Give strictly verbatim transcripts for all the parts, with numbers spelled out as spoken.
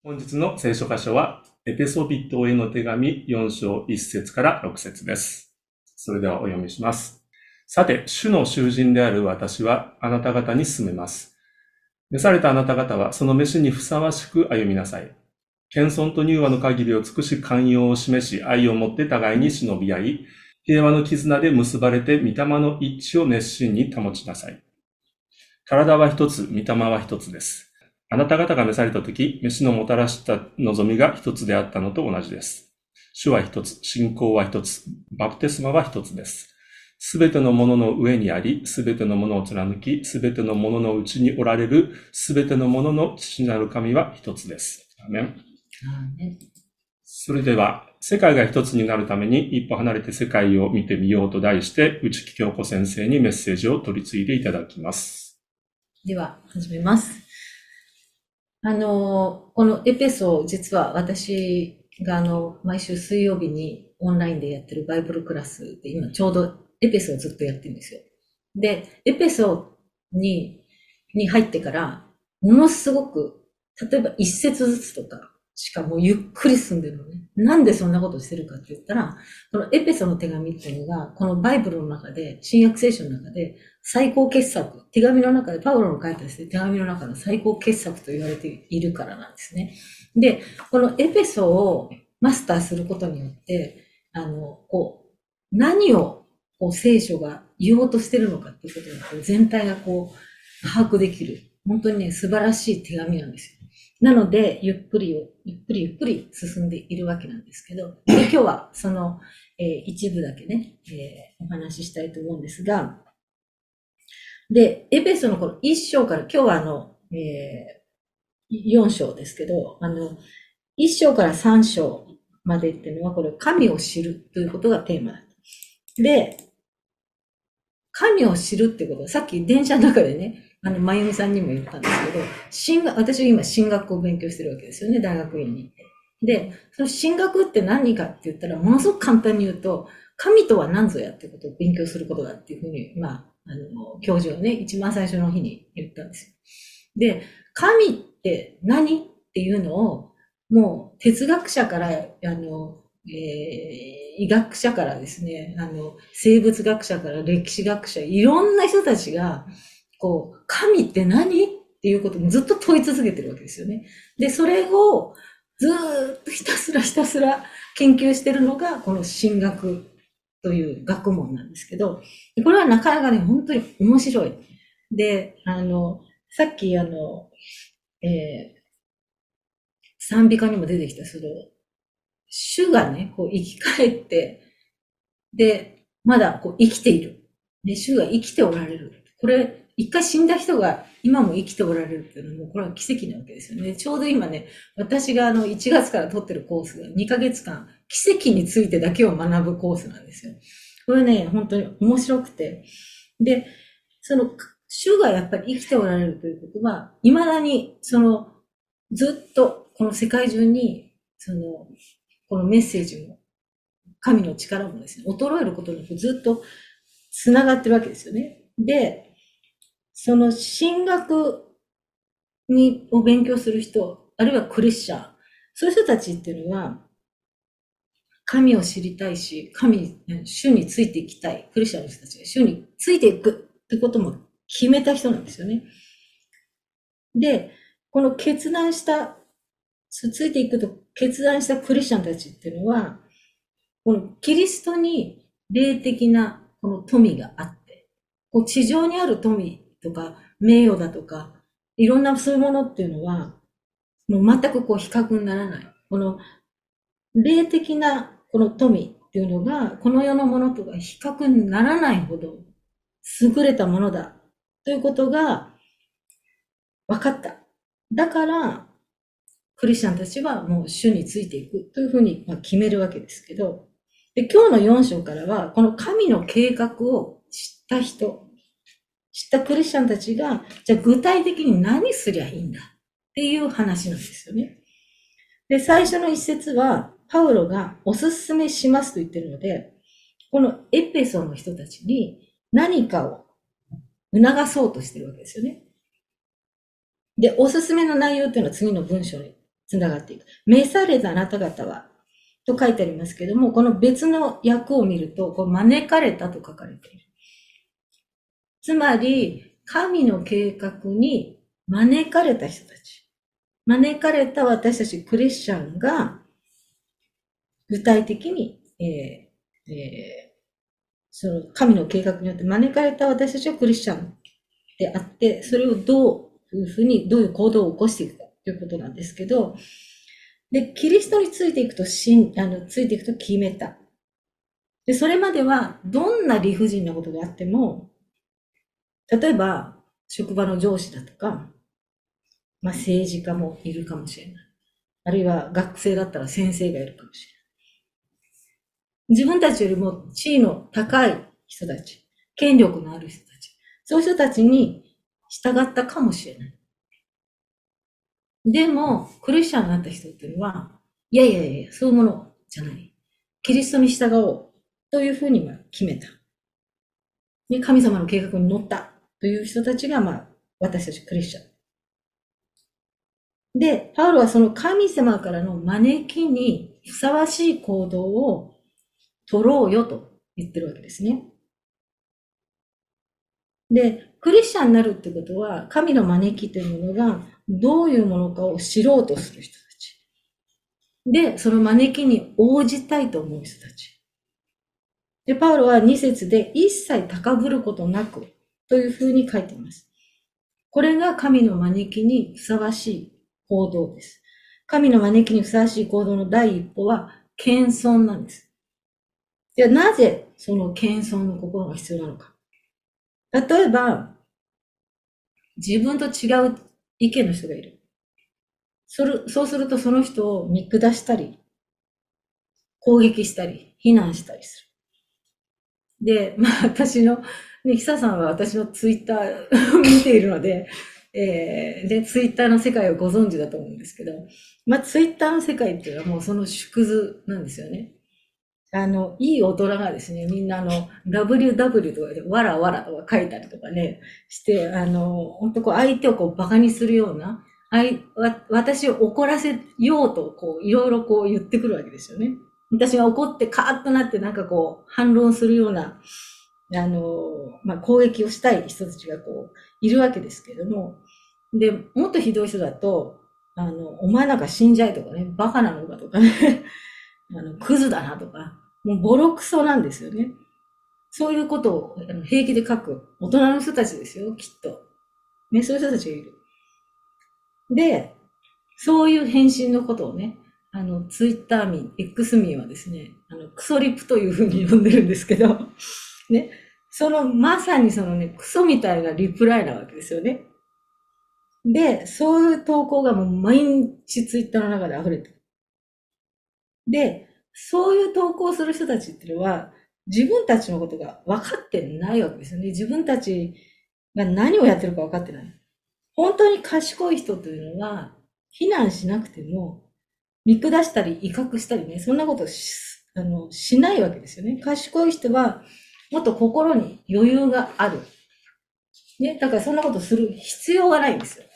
本日の聖書箇所は、エペソビトへの手紙よん章いち節からろく節です。それではお読みします。さて、主の囚人である私はあなた方に勧めます。召されたあなた方はその召しにふさわしく歩みなさい。謙遜と柔和の限りを尽くし寛容を示し、愛をもって互いに忍び合い、平和の絆で結ばれて御霊の一致を熱心に保ちなさい。体は一つ、御霊は一つです。あなた方が召されたとき、召しのもたらした望みが一つであったのと同じです。主は一つ、信仰は一つ、バプテスマは一つです。すべてのものの上にあり、すべてのものを貫き、すべてのもののうちにおられる、すべてのものの父なる神は一つです。アーメン。それでは、世界が一つになるために一歩離れて世界を見てみようと題して、内木京子先生にメッセージを取り次いでいただきます。 では、始めます。あの、このエペソ、実は私があの、毎週水曜日にオンラインでやってるバイブルクラスで、今ちょうどエペソをずっとやってるんですよ。で、エペソに、に入ってから、ものすごく、例えば一節ずつとか、しかもゆっくり進んでるのね。なんでそんなことしてるかって言ったら、このエペソの手紙っていうのが、このバイブルの中で、新約聖書の中で、最高傑作、手紙の中で、パウロの書いたですね、手紙の中の最高傑作と言われているからなんですね。で、このエペソをマスターすることによって、あの、こう、何をこう聖書が言おうとしてるのかっていうことが、こう全体がこう、把握できる。本当にね、素晴らしい手紙なんですよ。なので、ゆっくりを、ゆっくりゆっくり進んでいるわけなんですけど、で今日はその、えー一部だけね、えーお話ししたいと思うんですが、で、エペソのこのいっ章から、今日はあの、えー、よん章ですけど、あの、いっ章からさん章までっていうのは、これ、神を知るということがテーマで、神を知るってことは、さっき電車の中でね、あの、まゆみさんにも言ったんですけど、進学、私は今進学を勉強してるわけですよね、大学院に行って。で、その進学って何かって言ったら、ものすごく簡単に言うと、神とは何ぞやっていうことを勉強することだっていうふうに、まあ、あの、教授がね、一番最初の日に言ったんですよ。で、神って何っていうのを、もう哲学者から、あの、えー医学者からですね、あの、生物学者から歴史学者、いろんな人たちが、こう、神って何っていうことをずっと問い続けてるわけですよね。で、それをずーっとひたすらひたすら研究してるのが、この神学という学問なんですけど、これはなかなかね、本当に面白い。で、あの、さっきあの、えー賛美歌にも出てきた、その、主がね、こう生き返って、で、まだこう生きている。ね、主が生きておられる。これ、一回死んだ人が今も生きておられるっていうのも、これは奇跡なわけですよね。ちょうど今ね、私があのいちがつから取ってるコースがにかげつかん、奇跡についてだけを学ぶコースなんですよ。これね、本当に面白くて。で、その、主がやっぱり生きておられるということは、未だに、その、ずっとこの世界中に、その、このメッセージも神の力もですね、衰えることなくずっと繋がってるわけですよね。で、その神学にを勉強する人、あるいはクリスチャン、そういう人たちっていうのは、神を知りたいし、神、主についていきたい。クリスチャンの人たちが主についていくってことも決めた人なんですよね。で、この決断した、ついていくと決断したクリスチャンたちっていうのは、このキリストに霊的なこの富があって、こう地上にある富とか名誉だとか、いろんなそういうものっていうのは、もう全くこう比較にならない。この霊的なこの富っていうのが、この世のものとか比較にならないほど優れたものだということが分かった。だから、クリスチャンたちはもう主についていくというふうに決めるわけですけど、で今日のよん章からは、この神の計画を知った人、知ったクリスチャンたちが、じゃあ具体的に何すりゃいいんだっていう話なんですよね。で、最初の一節は、パウロがおすすめしますと言ってるので、このエペソの人たちに何かを促そうとしてるわけですよね。で、おすすめの内容っていうのは次の文章につながっていく。召されたあなた方は、と書いてありますけども、この別の訳を見ると、こう招かれたと書かれている。つまり、神の計画に招かれた人たち。招かれた私たちクリスチャンが、具体的に、えーえー、その神の計画によって招かれた私たちはクリスチャンであって、それをどういうふうに、どういう行動を起こしていくかということなんですけど、で、キリストについていくと、しん、あの、ついていくと決めた。で、それまでは、どんな理不尽なことがあっても、例えば、職場の上司だとか、まあ、政治家もいるかもしれない。あるいは学生だったら先生がいるかもしれない。自分たちよりも地位の高い人たち、権力のある人たち、そういう人たちに従ったかもしれない。でも、クリスチャンになった人っていうのは、いやいやいや、そういうものじゃない。キリストに従おうというふうに決めた。で、神様の計画に乗ったという人たちが、まあ、私たちクリスチャン。で、パウロはその神様からの招きにふさわしい行動を取ろうよと言ってるわけですね。で、クリスチャンになるってことは、神の招きというものがどういうものかを知ろうとする人たち。で、その招きに応じたいと思う人たち。で、パウロはに節で一切高ぶることなくというふうに書いています。これが神の招きにふさわしい行動です。神の招きにふさわしい行動の第一歩は謙遜なんです。じゃあなぜその謙遜の心が必要なのか。例えば、自分と違う意見の人がいる。そうするとその人を見下したり、攻撃したり、非難したりする。で、まあ私の、ね、久さんは私のツイッターを見ているので、えー、で、ツイッターの世界をご存知だと思うんですけど、まあツイッターの世界っていうのはもうその縮図なんですよね。あの、いい大人がですね、みんなあの、ダブリューダブリュー とかで、わらわらとか書いたりとかね、して、あの、本当こう相手をこう馬鹿にするような、あい、わ、私を怒らせようと、こう、いろいろこう言ってくるわけですよね。私が怒ってカーッとなってなんかこう、反論するような、あの、まあ、攻撃をしたい人たちがこう、いるわけですけれども、で、もっとひどい人だと、あの、お前なんか死んじゃえとかね、バカなのかとかね、あの、クズだなとか、もうボロクソなんですよね。そういうことを平気で書く大人の人たちですよ、きっと。ね、そういう人たちがいる。で、そういう返信のことをね、あの、ツイッター民、X 民はですね、あの、クソリプというふうに呼んでるんですけど、ね、その、まさにそのね、クソみたいなリプライなわけですよね。で、そういう投稿がもう毎日ツイッターの中で溢れてる。で、そういう投稿する人たちっていうのは、自分たちのことが分かってないわけですよね。自分たちが何をやってるか分かってない。本当に賢い人というのは、非難しなくても、見下したり威嚇したりね、そんなことし、あの、しないわけですよね。賢い人は、もっと心に余裕がある。ね、だからそんなことする必要がないんですよ。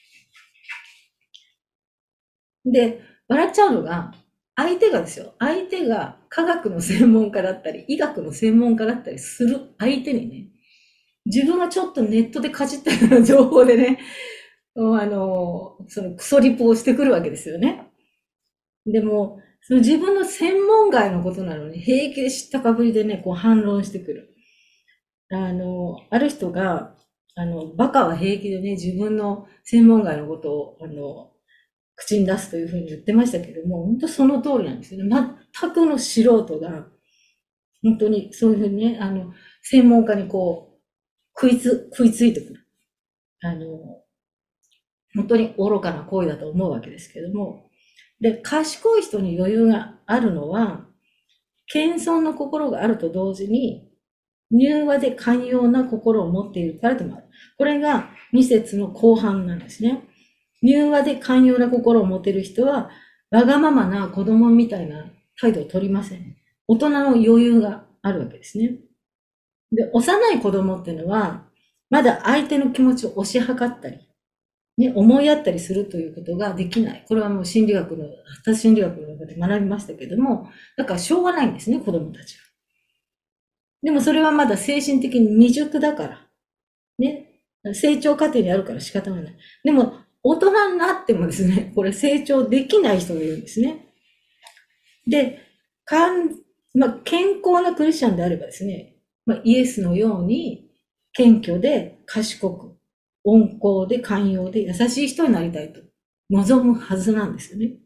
で、笑っちゃうのが、相手がですよ、相手が科学の専門家だったり、医学の専門家だったりする相手にね、自分がちょっとネットでかじったような情報でね、あの、そのクソリプをしてくるわけですよね。でも、その自分の専門外のことなのに、平気で知ったかぶりでね、こう反論してくる。あの、ある人が、あの、バカは平気でね、自分の専門外のことを、あの、口に出すというふうに言ってましたけども、本当その通りなんですよね。全くの素人が、本当にそういうふうにね、あの、専門家にこう、食いつ、食いついてくる。あの、本当に愚かな行為だと思うわけですけども、で、賢い人に余裕があるのは、謙遜の心があると同時に、柔和で寛容な心を持っているからでもある。これがに節の後半なんですね。柔和で寛容な心を持てる人は、わがままな子供みたいな態度を取りません。大人の余裕があるわけですね。で、幼い子供っていうのは、まだ相手の気持ちを推し量ったり、 ね、思いやったりするということができない。これはもう心理学の、発達心理学の中で学びましたけども、だからしょうがないんですね、子供たちは。でもそれはまだ精神的に未熟だから。ね。成長過程にあるから仕方がない。でも、大人になってもですね、これ成長できない人がいるんですね。で、かん、まあ、健康なクリスチャンであればですね、まあ、イエスのように謙虚で賢く、温厚で寛容で優しい人になりたいと望むはずなんですよね。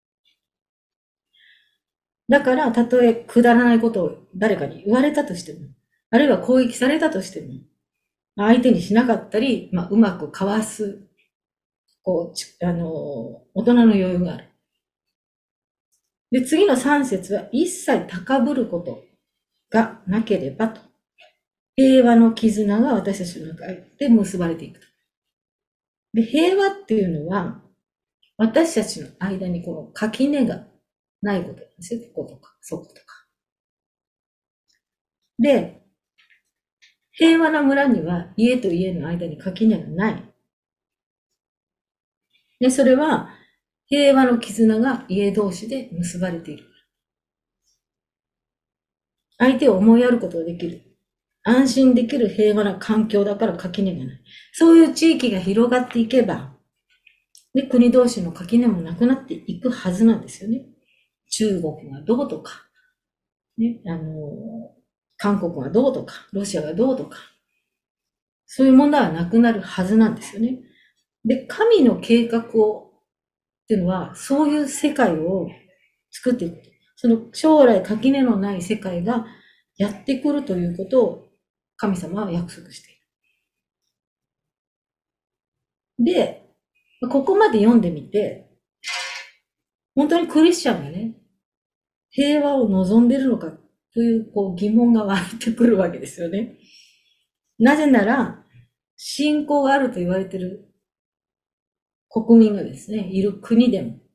だから、たとえくだらないことを誰かに言われたとしても、あるいは攻撃されたとしても、相手にしなかったり、まあ、うまくかわす、こう、あの、大人の余裕がある。で、次のさん節は、一切高ぶることがなければと。平和の絆が私たちの中で結ばれていく。で、平和っていうのは、私たちの間にこの垣根がないことなんですよ。こことか、そことか。で、平和な村には家と家の間に垣根がない。で、それは平和の絆が家同士で結ばれている。相手を思いやることができる。安心できる平和な環境だから垣根がない。そういう地域が広がっていけば、で、国同士の垣根もなくなっていくはずなんですよね。中国がどうとか、ね、あの、韓国がどうとか、ロシアがどうとか、そういう問題はなくなるはずなんですよね。で、神の計画を、っていうのは、そういう世界を作っていく。その将来垣根のない世界がやってくるということを神様は約束している。で、ここまで読んでみて、本当にクリスチャンがね、平和を望んでいるのかというこう疑問が湧いてくるわけですよね。なぜなら、信仰があると言われている国民がですね、いる国でも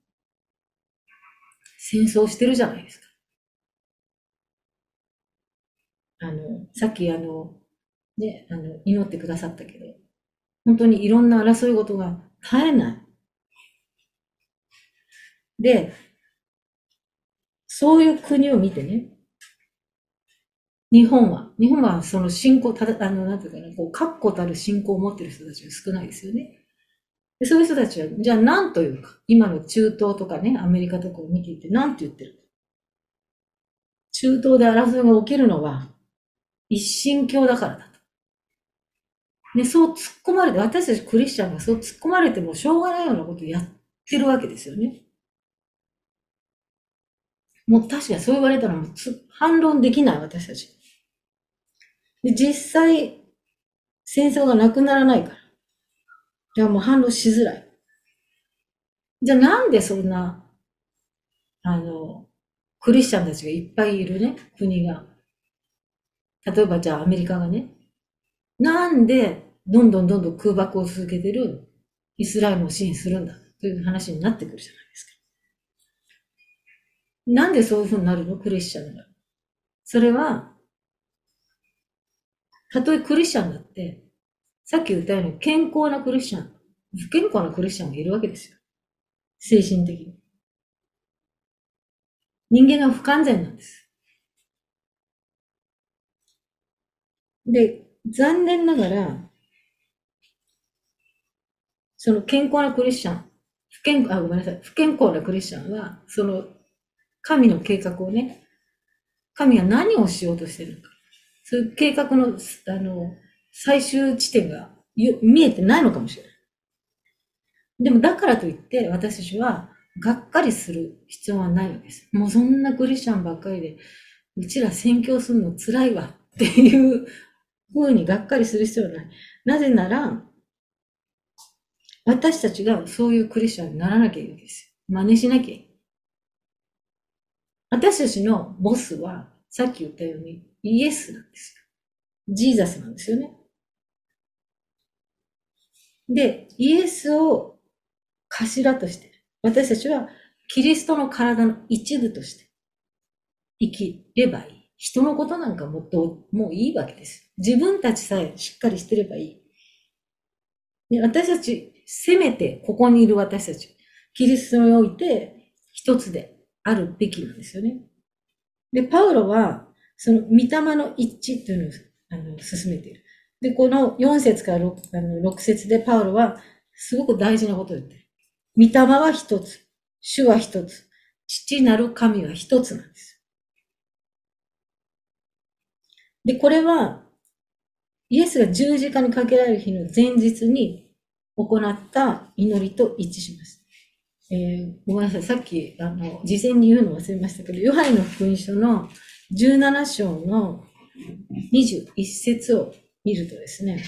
戦争してるじゃないですか。あの、さっきあの、ね、あの、祈ってくださったけど、本当にいろんな争い事が絶えない。で、そういう国を見てね、日本は、日本はその信仰、ただ、あの、なんていうかな、こう、確固たる信仰を持っている人たちが少ないですよね。でそういう人たちは、じゃあ何というか、今の中東とかね、アメリカとかを見ていて何て言ってるか。中東で争いが起きるのは、一神教だからだと。ね、そう突っ込まれて、私たちクリスチャンがそう突っ込まれてもしょうがないようなことをやってるわけですよね。もう確かにそう言われたらもう反論できない私たち。で、実際、戦争がなくならないから。じゃあもう反論しづらい。じゃあなんでそんな、あの、クリスチャンたちがいっぱいいるね、国が。例えばじゃあアメリカがね、なんでどんどんどんどん空爆を続けてるイスラエルを支援するんだという話になってくるじゃないですか。なんでそういうふうになるのクリスチャンが。それは、たとえクリスチャンだって、さっき言ったように健康なクリスチャン、不健康なクリスチャンがいるわけですよ。精神的に。人間が不完全なんです。で、残念ながら、その健康なクリスチャン、不健、あ、ごめんなさい、不健康なクリスチャンは、その神の計画をね、神が何をしようとしているのか。そういう計画の、あの、最終地点が見えてないのかもしれない。でもだからといって私たちはがっかりする必要はないわけです。もうそんなクリスチャンばっかりで、うちら宣教するの辛いわっていう風にがっかりする必要はない。なぜなら、私たちがそういうクリスチャンにならなきゃいいわけですよ。真似しなきゃいい。私たちのボスは、さっき言ったようにイエスなんですよ。ジーザスなんですよね。で、イエスを頭として、私たちはキリストの体の一部として生きればいい。人のことなんかもっともういいわけです。自分たちさえしっかりしてればいい。で私たちせめてここにいる私たち、キリストにおいて一つであるべきなんですよね。で、パウロは、その、御霊の一致というのを、あの、進めている。で、このよん節から 6, あのろく節でパウロは、すごく大事なことを言ってる。御霊は一つ、主は一つ、父なる神は一つなんです。で、これは、イエスが十字架にかけられる日の前日に行った祈りと一致します。えー、ごめんなさい。さっき、あの、事前に言うの忘れましたけど、ヨハネの福音書のじゅうなな章のにじゅういち節を見るとですね、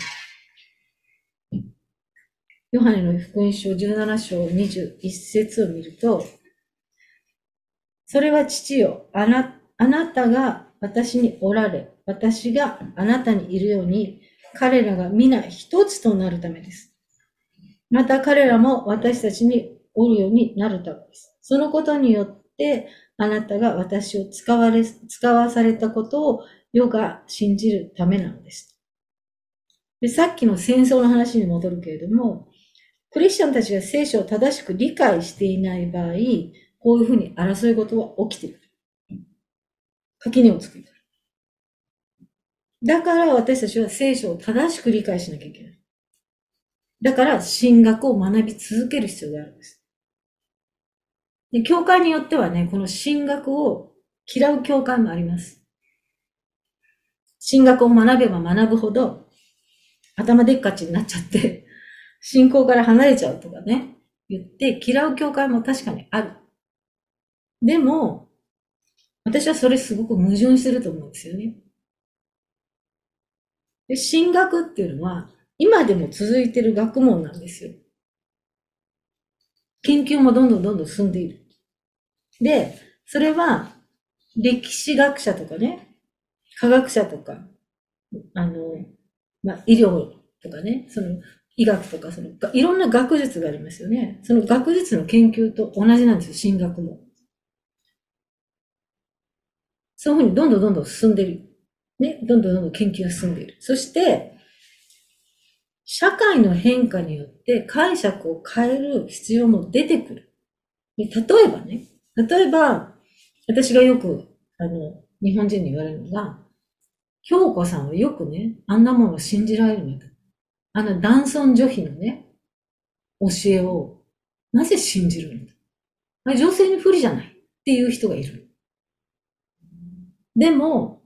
ヨハネの福音書じゅうなな章にじゅういち節を見ると、それは父よ、あな、あなたが私におられ、私があなたにいるように、彼らが皆一つとなるためです。また彼らも私たちにおるようになるためです。そのことによって、あなたが私を使われ、使わされたことを世が信じるためなのです。で、さっきの戦争の話に戻るけれども、クリスチャンたちが聖書を正しく理解していない場合、こういうふうに争い事は起きている。垣根を作る。だから私たちは聖書を正しく理解しなきゃいけない。だから神学を学び続ける必要があるんです。で、教会によってはね、この神学を嫌う教会もあります。神学を学べば学ぶほど頭でっかちになっちゃって、信仰から離れちゃうとかね、言って嫌う教会も確かにある。でも、私はそれすごく矛盾してると思うんですよね。で、神学っていうのは、今でも続いている学問なんですよ。研究もどんどんどんどん進んでいる。で、それは、歴史学者とかね、科学者とか、あの、まあ、医療とかね、その、医学とか、その、いろんな学術がありますよね。その学術の研究と同じなんですよ、神学も。そういうふうにどんどんどんどん進んでいる。ね、どんどんどんどん研究が進んでいる。そして、社会の変化によって解釈を変える必要も出てくる。例えばね、例えば、私がよく、あの、日本人に言われるのが、京子さんはよくね、あんなものを信じられるのだ。あの男尊女卑のね、教えを、なぜ信じるのだ。あれ女性に不利じゃないっていう人がいる。でも、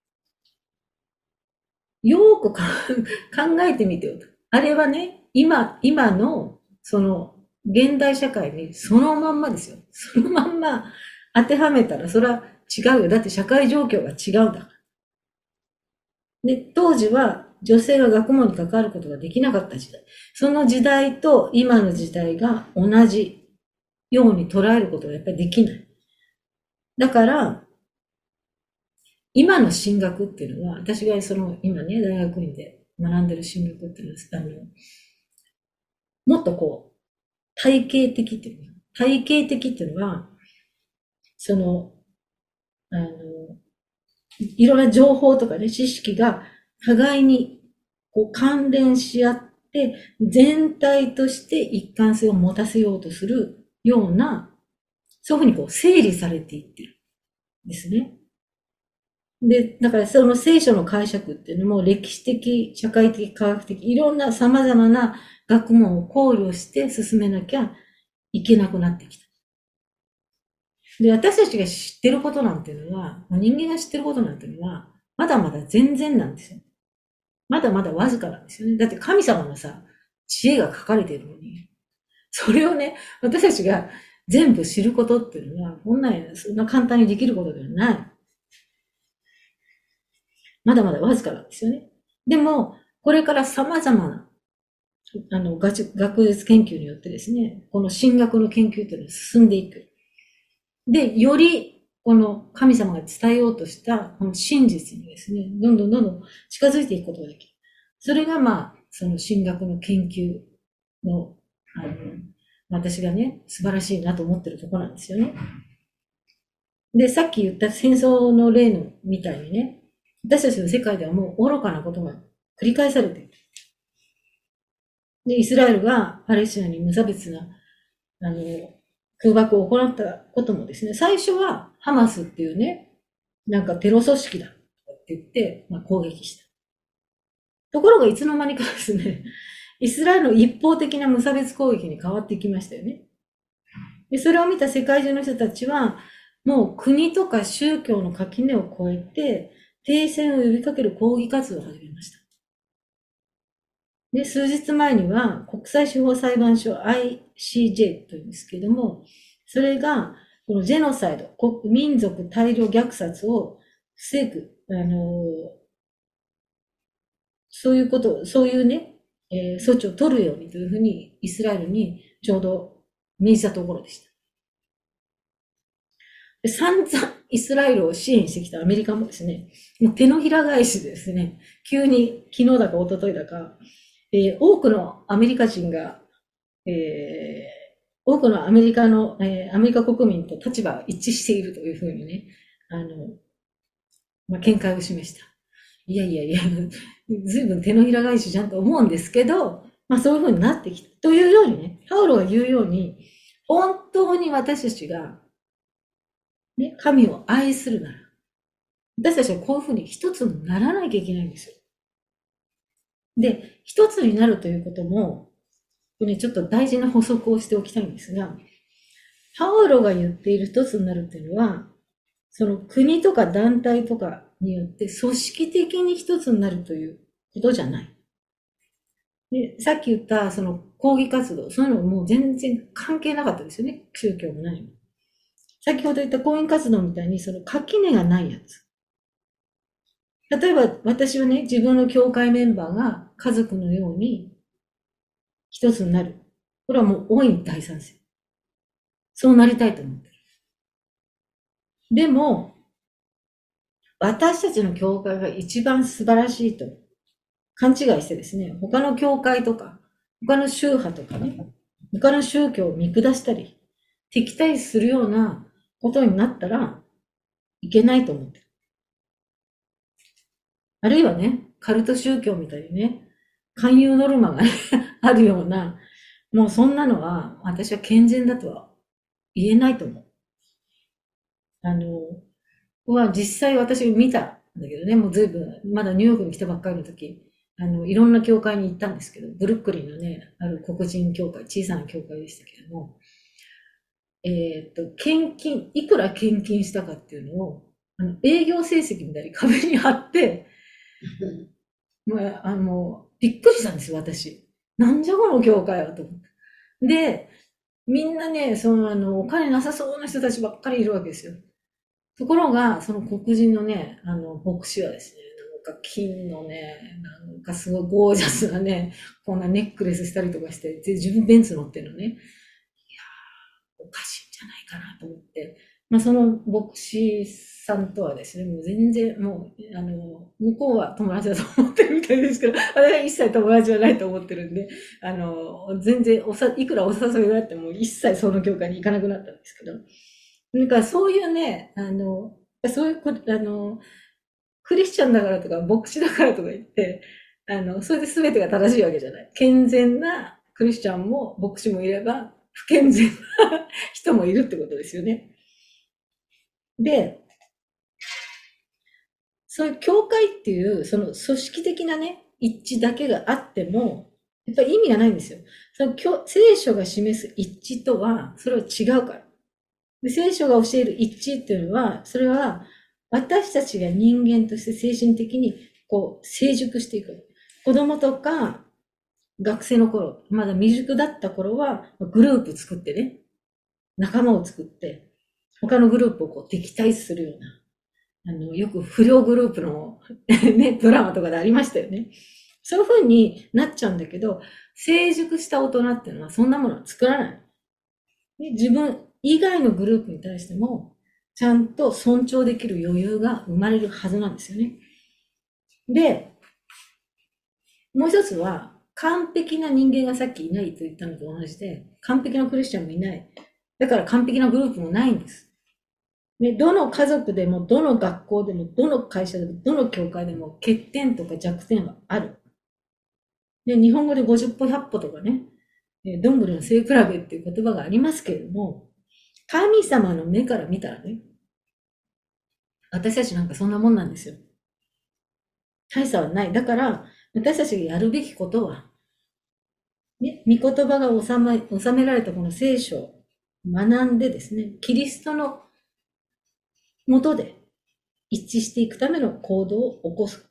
よーく考えてみてよと。あれはね、今、今の、その、現代社会にそのまんまですよ。そのまんま当てはめたらそれは違うよ。だって社会状況が違うんだから。で、当時は女性が学問に関わることができなかった時代。その時代と今の時代が同じように捉えることがやっぱりできない。だから、今の神学っていうのは、私がその今ね、大学院で学んでる神学っていうのは、あの、もっとこう、体系的っていうの。体系的っていうのは、その、あの、いろんな情報とかね、知識が互いにこう関連し合って、全体として一貫性を持たせようとするような、そういうふうにこう整理されていってるんですね。で、だからその聖書の解釈っていうのも歴史的、社会的、科学的、いろんな様々な学問を考慮して進めなきゃいけなくなってきた。で、私たちが知ってることなんていうのは、人間が知ってることなんていうのは、まだまだ全然なんですよ。まだまだわずかなんですよね。だって神様のさ、知恵が書かれているのに、それをね、私たちが全部知ることっていうのは、こんな、そんな簡単にできることではない。まだまだわずかなんですよね。でも、これから様々な、あの、学術研究によってですね、この神学の研究というのは進んでいく。で、より、この神様が伝えようとしたこの真実にですね、どんどんどんどん近づいていくことができる。それがまあ、その神学の研究の、あの、私がね、素晴らしいなと思ってるところなんですよね。で、さっき言った戦争の例のみたいにね、私たちの世界ではもう愚かなことが繰り返されている。 で、イスラエルがパレスチナに無差別な、あの、空爆を行ったこともですね、最初はハマスっていうね、なんかテロ組織だって言って、まあ、攻撃した。ところがいつの間にかですね、イスラエルの一方的な無差別攻撃に変わってきましたよね。で、それを見た世界中の人たちは、もう国とか宗教の垣根を越えて、停戦を呼びかける抗議活動を始めました。で、数日前には国際司法裁判所 アイシージェー というんですけれども、それがこのジェノサイド、国民族大量虐殺を防ぐ、あの、そういうこと、そういうね、えー措置を取るようにというふうにイスラエルにちょうど命じたところでした。で散々イスラエルを支援してきたアメリカもですね、もう手のひら返しでですね、急に昨日だか一昨日だか、えー多くのアメリカ人が、えー多くのアメリカの、えーアメリカ国民と立場が一致しているというふうにね、あの、まあ、見解を示した。いやいやいや、ずいぶん手のひら返しじゃんと思うんですけど、まあそういうふうになってきた。というようにね、パウロが言うように、本当に私たちが、ね、神を愛するなら、私たちはこういうふうに一つにならなきゃいけないんですよ。で、一つになるということも、ね、ちょっと大事な補足をしておきたいんですが、パウロが言っている一つになるというのは、その国とか団体とかによって組織的に一つになるということじゃない。で、さっき言ったその抗議活動、そういうのもう全然関係なかったですよね。宗教も何も。先ほど言った抗議活動みたいにその垣根がないやつ。例えば私はね、自分の教会メンバーが家族のように一つになる。これはもう大いに大賛成。そうなりたいと思ってる。でも、私たちの教会が一番素晴らしいと勘違いしてですね、他の教会とか、他の宗派とかね、他の宗教を見下したり、敵対するようなことになったらいけないと思ってる。あるいはね、カルト宗教みたいにね、勧誘ノルマがねあるような、もうそんなのは私は健全だとは言えないと思う。あの、は実際私見たんだけどね、もうずいぶん、まだニューヨークに来たばっかりの時、あの、いろんな教会に行ったんですけど、ブルックリンのね、ある黒人教会、小さな教会でしたけども、えっと、献金、いくら献金したかっていうのを、あの営業成績みたいに壁に貼って、もう、あの、びっくりしたんですよ、私。なんじゃこの教会はと思って。で、みんなね、その、あの、お金なさそうな人たちばっかりいるわけですよ。ところが、その黒人のね、あの、牧師はですね、なんか金のね、なんかすごいゴージャスなね、こんなネックレスしたりとかして、で自分ベンツ乗ってるのね。いやー、おかしいんじゃないかなと思って。まあ、その牧師さんとはですね、もう全然、もう、あの、向こうは友達だと思ってるみたいですけど、私は一切友達じゃないと思ってるんで、あの、全然おさ、いくらお誘いがあっても一切その教会に行かなくなったんですけど、なんかそういうね、あの、そういうこ、あの、クリスチャンだからとか、牧師だからとか言って、あの、それで全てが正しいわけじゃない。健全なクリスチャンも牧師もいれば、不健全な人もいるってことですよね。で、そういう教会っていう、その組織的なね、一致だけがあっても、やっぱり意味がないんですよ。その聖書が示す一致とは、それは違うから。で聖書が教える一致っていうのは、それは私たちが人間として精神的にこう成熟していく。子供とか学生の頃、まだ未熟だった頃はグループ作ってね、仲間を作って、他のグループをこう敵対するような、あの、よく不良グループのね、ドラマとかでありましたよね。そういう風になっちゃうんだけど、成熟した大人っていうのはそんなものは作らない。自分以外のグループに対しても、ちゃんと尊重できる余裕が生まれるはずなんですよね。で、もう一つは、完璧な人間がさっきいないと言ったのと同じで、完璧なクリスチャンもいない。だから完璧なグループもないんです。で、どの家族でも、どの学校でも、どの会社でも、どの教会でも欠点とか弱点はある。 で、日本語でごじゅっぽひゃっぽとかね、どんぐりの背比べっていう言葉がありますけれども、神様の目から見たらね、私たちなんかそんなもんなんですよ。大差はない。だから、私たちがやるべきことは、ね、御言葉が収め、収められたこの聖書を学んでですね、キリストのもとで一致していくための行動を起こすこと。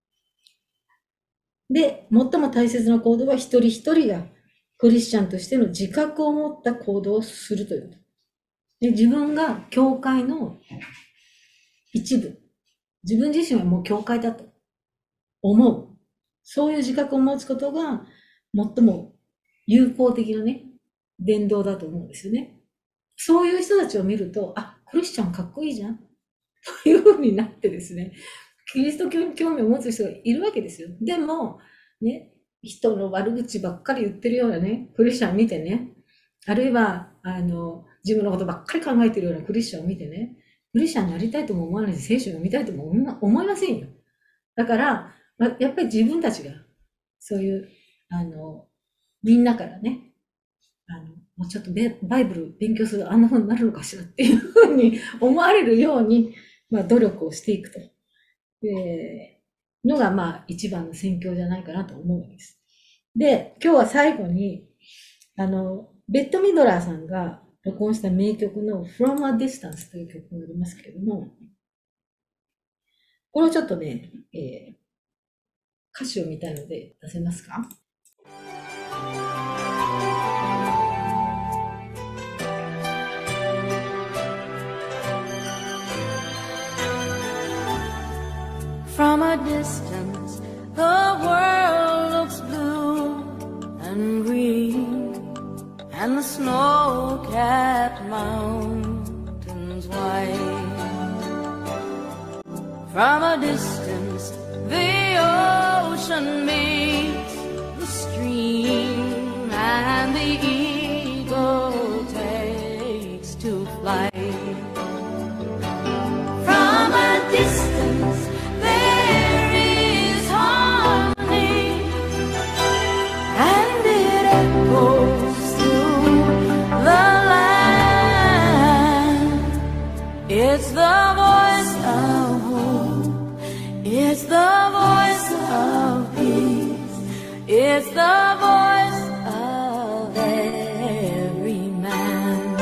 で、最も大切な行動は一人一人がクリスチャンとしての自覚を持った行動をするということ。で、自分が教会の一部、自分自身はもう教会だと思う。そういう自覚を持つことが最も有効的なね、伝道だと思うんですよね。そういう人たちを見ると、あ、クリスチャンかっこいいじゃんというふうになってですね、キリスト教に興味を持つ人がいるわけですよ。でも、ね、人の悪口ばっかり言ってるようなね、クリスチャンを見てね、あるいは、あの、自分のことばっかり考えてるようなクリスチャンを見てね、クリスチャンになりたいとも思わないし、聖書を読みたいとも思いませんよ。だから、やっぱり自分たちが、そういう、あの、みんなからね、あの、もうちょっとバイブル勉強するとあんな風になるのかしらっていう風に思われるように、まあ、努力をしていくと。えー、のが、まあ、一番の宣教じゃないかなと思うんです。で、今日は最後に、あの、ベッド・ミドラーさんが録音した名曲の From a Distance という曲がありますけれども、これをちょっとね、えー、歌詞を見たいので出せますか？ From a distance, the world looks blue and green, and the snow-capped mountains white. From a distance, the ocean meets the stream, and the eagle takes to flight. From a distance, there is harmony, and it echoes through the land. It's the voice of hope, it's the voice of peace, it's the voice of every man.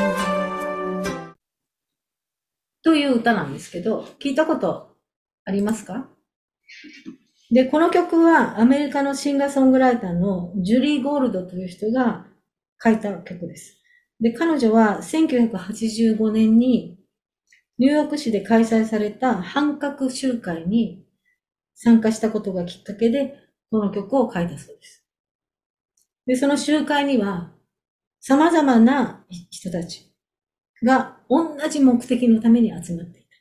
という歌なんですけど、聞いたことありますか？で、この曲はアメリカのシンガーソングライターのジュリー・ゴールドという人が書いた曲です。で、彼女はせんきゅうひゃくはちじゅうごねんにニューヨーク市で開催された反核集会に参加したことがきっかけで、この曲を書いたそうです。で、その集会には様々な人たちが同じ目的のために集まっていた。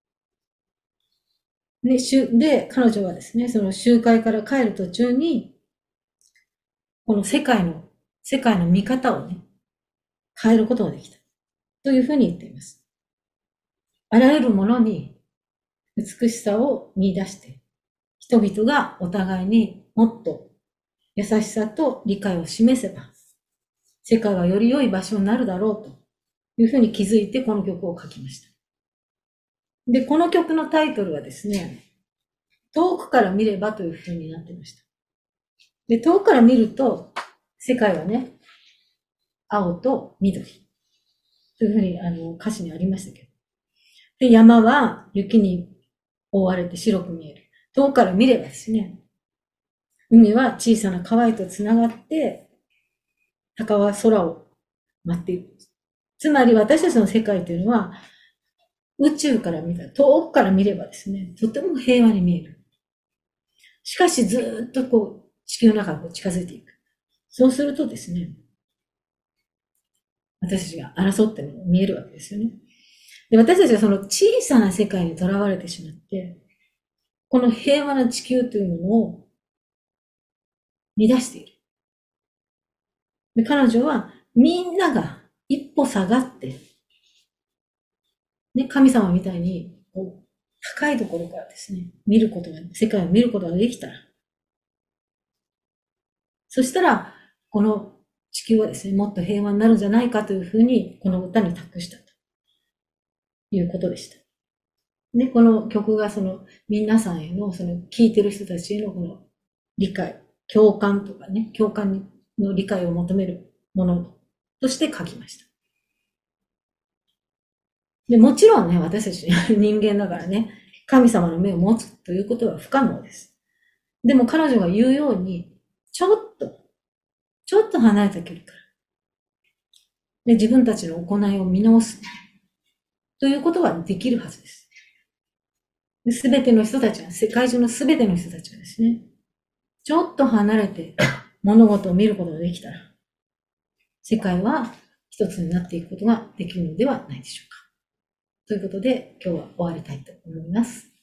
で、で、彼女はですね、その集会から帰る途中に、この世界の、世界の見方をね、変えることができた。というふうに言っています。あらゆるものに美しさを見出して、人々がお互いにもっと優しさと理解を示せば、世界はより良い場所になるだろうというふうに気づいてこの曲を書きました。で、この曲のタイトルはですね、遠くから見ればというふうになっていました。で、遠くから見ると、世界はね、青と緑というふうにあの歌詞にありましたけど。で、山は雪に覆われて白く見える。遠くから見ればですね、海は小さな川へとつながって、鷹は空を舞っている。つまり私たちの世界というのは、宇宙から見たら、遠くから見ればですね、とても平和に見える。しかしずっとこう、地球の中に近づいていく。そうするとですね、私たちが争ってるのが見えるわけですよね。で、私たちはその小さな世界にとらわれてしまって、この平和な地球というものを乱している。で、彼女はみんなが一歩下がって、ね、神様みたいにこう高いところからですね、見ることが、世界を見ることができたら、 そしたら、この地球はですね、もっと平和になるんじゃないかというふうに、この歌に託したということでした。で、この曲がその皆さんへの、その聴いてる人たちへのこの理解、共感とかね、共感の理解を求めるものとして書きました。で、もちろんね、私たち人間だからね、神様の目を持つということは不可能です。でも彼女が言うように、ちょっと、ちょっと離れた距離から、で自分たちの行いを見直すということができるはずです。すべての人たちは、世界中のすべての人たちがですね、ちょっと離れて物事を見ることができたら、世界は一つになっていくことができるのではないでしょうか。ということで、今日は終わりたいと思います。